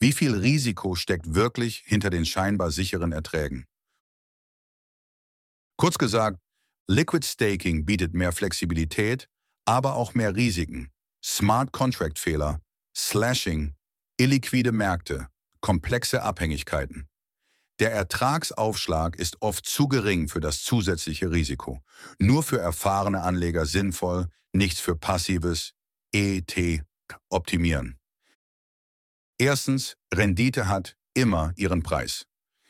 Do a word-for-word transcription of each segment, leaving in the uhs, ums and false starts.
Wie viel Risiko steckt wirklich hinter den scheinbar sicheren Erträgen? Kurz gesagt, Liquid Staking bietet mehr Flexibilität, aber auch mehr Risiken. Smart Contract Fehler, Slashing, illiquide Märkte, komplexe Abhängigkeiten. Der Ertragsaufschlag ist oft zu gering für das zusätzliche Risiko. Nur für erfahrene Anleger sinnvoll, nichts für passives E T optimieren. Erstens, Rendite hat immer ihren Preis.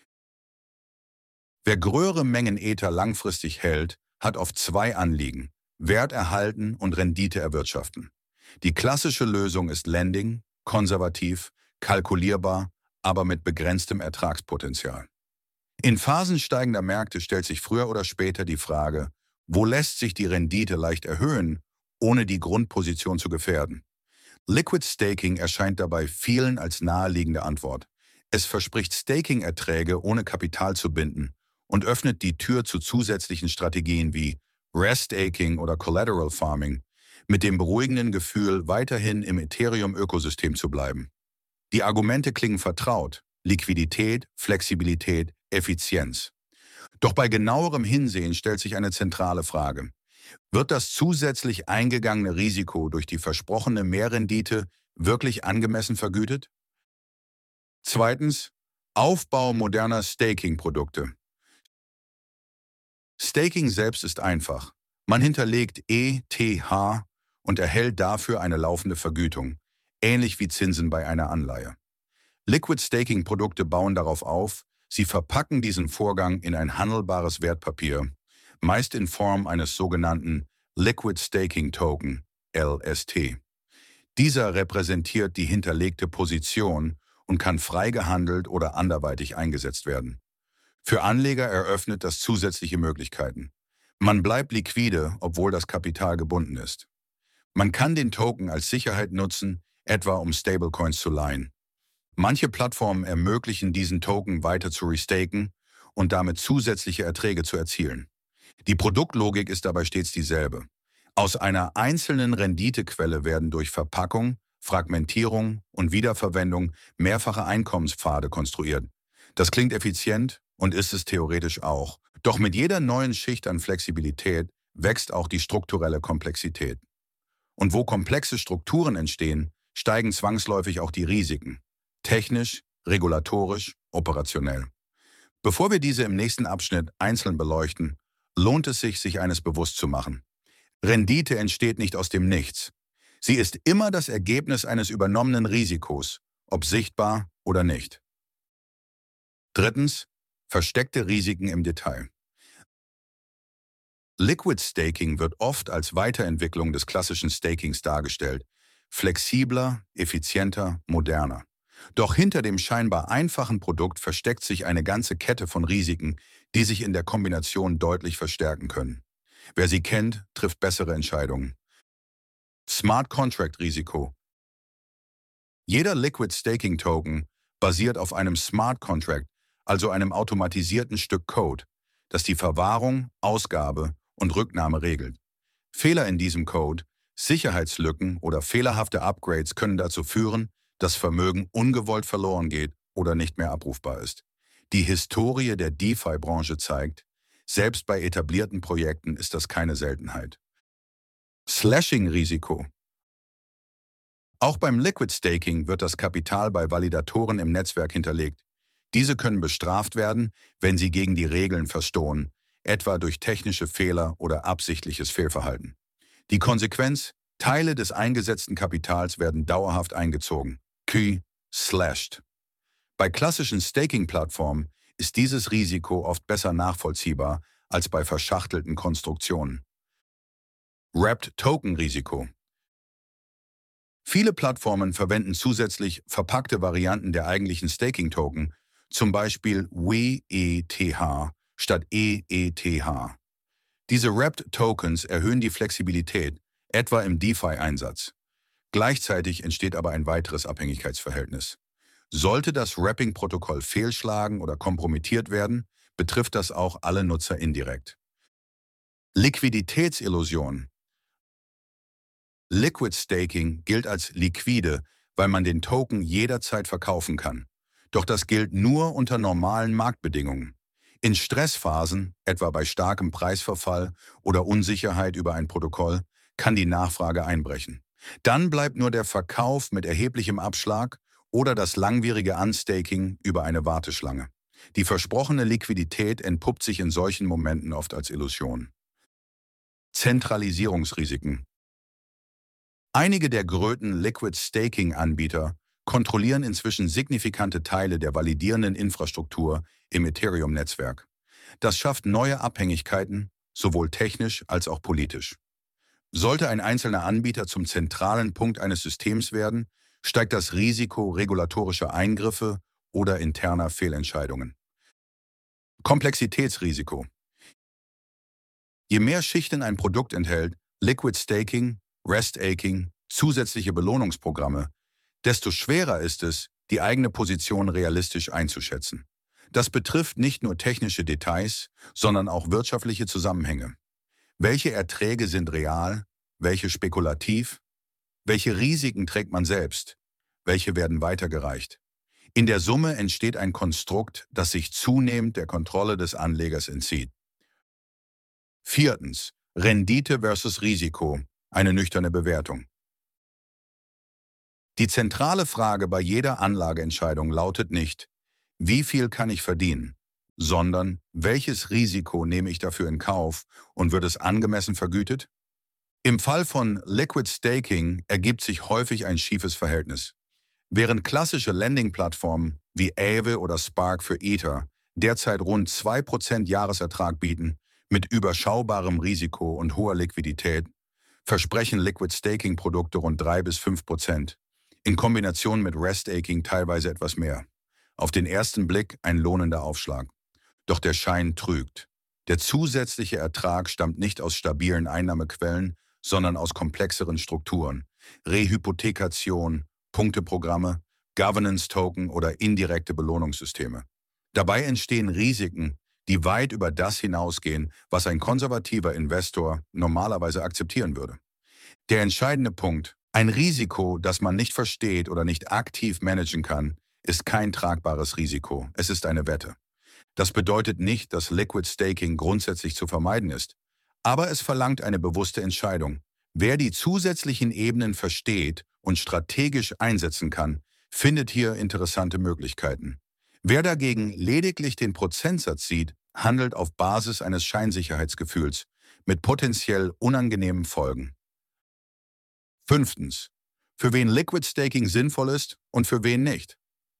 Wer größere Mengen Ether langfristig hält, hat oft zwei Anliegen: Wert erhalten und Rendite erwirtschaften. Die klassische Lösung ist Lending, konservativ, kalkulierbar, aber mit begrenztem Ertragspotenzial. In Phasen steigender Märkte stellt sich früher oder später die Frage, wo lässt sich die Rendite leicht erhöhen, ohne die Grundposition zu gefährden? Liquid Staking erscheint dabei vielen als naheliegende Antwort. Es verspricht Staking-Erträge ohne Kapital zu binden und öffnet die Tür zu zusätzlichen Strategien wie Restaking oder Collateral Farming, mit dem beruhigenden Gefühl, weiterhin im Ethereum-Ökosystem zu bleiben. Die Argumente klingen vertraut: Liquidität, Flexibilität, Effizienz. Doch bei genauerem Hinsehen stellt sich eine zentrale Frage: Wird das zusätzlich eingegangene Risiko durch die versprochene Mehrrendite wirklich angemessen vergütet? Zweitens, Aufbau moderner Staking-Produkte. Staking selbst ist einfach. Man hinterlegt E T H und erhält dafür eine laufende Vergütung, ähnlich wie Zinsen bei einer Anleihe. Liquid Staking-Produkte bauen darauf auf, sie verpacken diesen Vorgang in ein handelbares Wertpapier, meist in Form eines sogenannten Liquid Staking Token, L S T. Dieser repräsentiert die hinterlegte Position und kann frei gehandelt oder anderweitig eingesetzt werden. Für Anleger eröffnet das zusätzliche Möglichkeiten. Man bleibt liquide, obwohl das Kapital gebunden ist. Man kann den Token als Sicherheit nutzen, etwa um Stablecoins zu leihen. Manche Plattformen ermöglichen diesen Token weiter zu restaken und damit zusätzliche Erträge zu erzielen. Die Produktlogik ist dabei stets dieselbe. Aus einer einzelnen Renditequelle werden durch Verpackung, Fragmentierung und Wiederverwendung mehrfache Einkommenspfade konstruiert. Das klingt effizient und ist es theoretisch auch. Doch mit jeder neuen Schicht an Flexibilität wächst auch die strukturelle Komplexität. Und wo komplexe Strukturen entstehen, steigen zwangsläufig auch die Risiken. Technisch, regulatorisch, operationell. Bevor wir diese im nächsten Abschnitt einzeln beleuchten, lohnt es sich, sich eines bewusst zu machen: Rendite entsteht nicht aus dem Nichts. Sie ist immer das Ergebnis eines übernommenen Risikos, ob sichtbar oder nicht. Drittens, versteckte Risiken im Detail. Liquid Staking wird oft als Weiterentwicklung des klassischen Stakings dargestellt: flexibler, effizienter, moderner. Doch hinter dem scheinbar einfachen Produkt versteckt sich eine ganze Kette von Risiken, die sich in der Kombination deutlich verstärken können. Wer sie kennt, trifft bessere Entscheidungen. Smart Contract Risiko. Jeder Liquid Staking Token basiert auf einem Smart Contract, also einem automatisierten Stück Code, das die Verwahrung, Ausgabe und Rücknahme regelt. Fehler in diesem Code, Sicherheitslücken oder fehlerhafte Upgrades können dazu führen, dass Vermögen ungewollt verloren geht oder nicht mehr abrufbar ist. Die Historie der DeFi-Branche zeigt, selbst bei etablierten Projekten ist das keine Seltenheit. Slashing-Risiko. Auch beim Liquid Staking wird das Kapital bei Validatoren im Netzwerk hinterlegt. Diese können bestraft werden, wenn sie gegen die Regeln verstoßen, etwa durch technische Fehler oder absichtliches Fehlverhalten. Die Konsequenz: Teile des eingesetzten Kapitals werden dauerhaft eingezogen. Q slashed. Bei klassischen Staking-Plattformen ist dieses Risiko oft besser nachvollziehbar als bei verschachtelten Konstruktionen. Wrapped Token-Risiko. Viele Plattformen verwenden zusätzlich verpackte Varianten der eigentlichen Staking-Token, zum Beispiel W E T H statt E E T H. Diese Wrapped Tokens erhöhen die Flexibilität, etwa im DeFi-Einsatz. Gleichzeitig entsteht aber ein weiteres Abhängigkeitsverhältnis. Sollte das Wrapping-Protokoll fehlschlagen oder kompromittiert werden, betrifft das auch alle Nutzer indirekt. Liquiditätsillusion. Liquid Staking gilt als liquide, weil man den Token jederzeit verkaufen kann. Doch das gilt nur unter normalen Marktbedingungen. In Stressphasen, etwa bei starkem Preisverfall oder Unsicherheit über ein Protokoll, kann die Nachfrage einbrechen. Dann bleibt nur der Verkauf mit erheblichem Abschlag oder das langwierige Unstaking über eine Warteschlange. Die versprochene Liquidität entpuppt sich in solchen Momenten oft als Illusion. Zentralisierungsrisiken. Einige der größten Liquid-Staking-Anbieter kontrollieren inzwischen signifikante Teile der validierenden Infrastruktur im Ethereum-Netzwerk. Das schafft neue Abhängigkeiten, sowohl technisch als auch politisch. Sollte ein einzelner Anbieter zum zentralen Punkt eines Systems werden, steigt das Risiko regulatorischer Eingriffe oder interner Fehlentscheidungen. Komplexitätsrisiko. Je mehr Schichten ein Produkt enthält, Liquid Staking, Rest-Aking, zusätzliche Belohnungsprogramme, desto schwerer ist es, die eigene Position realistisch einzuschätzen. Das betrifft nicht nur technische Details, sondern auch wirtschaftliche Zusammenhänge. Welche Erträge sind real, welche spekulativ, welche Risiken trägt man selbst, welche werden weitergereicht? In der Summe entsteht ein Konstrukt, das sich zunehmend der Kontrolle des Anlegers entzieht. Viertens. Rendite versus Risiko, eine nüchterne Bewertung. Die zentrale Frage bei jeder Anlageentscheidung lautet nicht, wie viel kann ich verdienen, sondern welches Risiko nehme ich dafür in Kauf und wird es angemessen vergütet? Im Fall von Liquid Staking ergibt sich häufig ein schiefes Verhältnis. Während klassische Lending-Plattformen wie Aave oder Spark für Ether derzeit rund zwei Prozent Jahresertrag bieten, mit überschaubarem Risiko und hoher Liquidität, versprechen Liquid Staking-Produkte rund drei bis fünf Prozent, in Kombination mit Rest-Aking teilweise etwas mehr. Auf den ersten Blick ein lohnender Aufschlag. Doch der Schein trügt. Der zusätzliche Ertrag stammt nicht aus stabilen Einnahmequellen, sondern aus komplexeren Strukturen. Rehypothekation, Punkteprogramme, Governance-Token oder indirekte Belohnungssysteme. Dabei entstehen Risiken, die weit über das hinausgehen, was ein konservativer Investor normalerweise akzeptieren würde. Der entscheidende Punkt: Ein Risiko, das man nicht versteht oder nicht aktiv managen kann, ist kein tragbares Risiko, es ist eine Wette. Das bedeutet nicht, dass Liquid Staking grundsätzlich zu vermeiden ist, aber es verlangt eine bewusste Entscheidung. Wer die zusätzlichen Ebenen versteht und strategisch einsetzen kann, findet hier interessante Möglichkeiten. Wer dagegen lediglich den Prozentsatz sieht, handelt auf Basis eines Scheinsicherheitsgefühls mit potenziell unangenehmen Folgen. Fünftens. Für wen Liquid Staking sinnvoll ist und für wen nicht.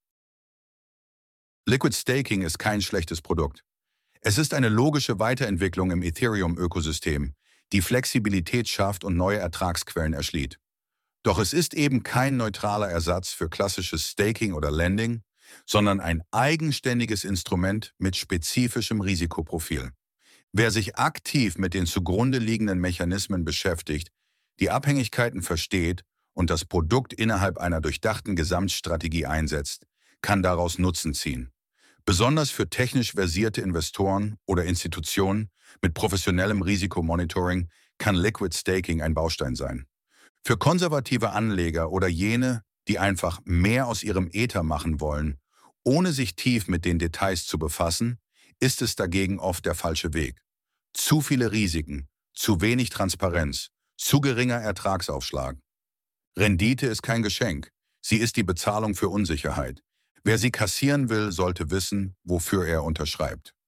Liquid Staking ist kein schlechtes Produkt. Es ist eine logische Weiterentwicklung im Ethereum-Ökosystem, die Flexibilität schafft und neue Ertragsquellen erschließt. Doch es ist eben kein neutraler Ersatz für klassisches Staking oder Lending, sondern ein eigenständiges Instrument mit spezifischem Risikoprofil. Wer sich aktiv mit den zugrunde liegenden Mechanismen beschäftigt, die Abhängigkeiten versteht und das Produkt innerhalb einer durchdachten Gesamtstrategie einsetzt, kann daraus Nutzen ziehen. Besonders für technisch versierte Investoren oder Institutionen mit professionellem Risikomonitoring kann Liquid Staking ein Baustein sein. Für konservative Anleger oder jene, die einfach mehr aus ihrem Ether machen wollen, ohne sich tief mit den Details zu befassen, ist es dagegen oft der falsche Weg. Zu viele Risiken, zu wenig Transparenz, zu geringer Ertragsaufschlag. Rendite ist kein Geschenk, sie ist die Bezahlung für Unsicherheit. Wer sie kassieren will, sollte wissen, wofür er unterschreibt.